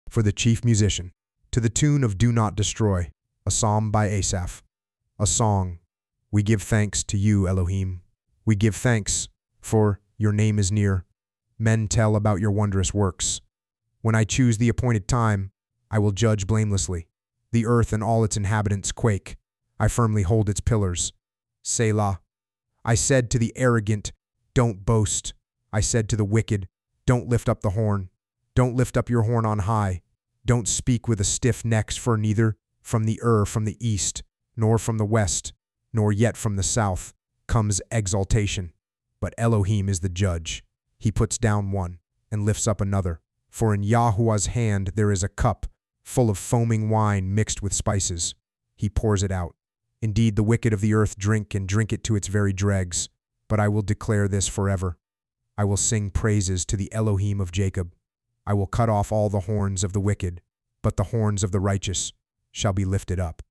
For the chief musician, to the tune of Do Not Destroy, a psalm by Asaph. A song. We give thanks to you, Elohim. We give thanks, for your name is near. Men tell about your wondrous works. When I choose the appointed time, I will judge blamelessly. The earth and all its inhabitants quake. I firmly hold its pillars. Selah. I said to the arrogant, don't boast. I said to the wicked, don't lift up the horn. Don't lift up your horn on high. Don't speak with a stiff neck, for neither from the east, nor from the west, nor yet from the south, comes exaltation. But Elohim is the judge. He puts down one and lifts up another. For in Yahuwah's hand there is a cup full of foaming wine mixed with spices. He pours it out. Indeed, the wicked of the earth drink and drink it to its very dregs. But I will declare this forever. I will sing praises to the Elohim of Jacob. I will cut off all the horns of the wicked, but the horns of the righteous shall be lifted up.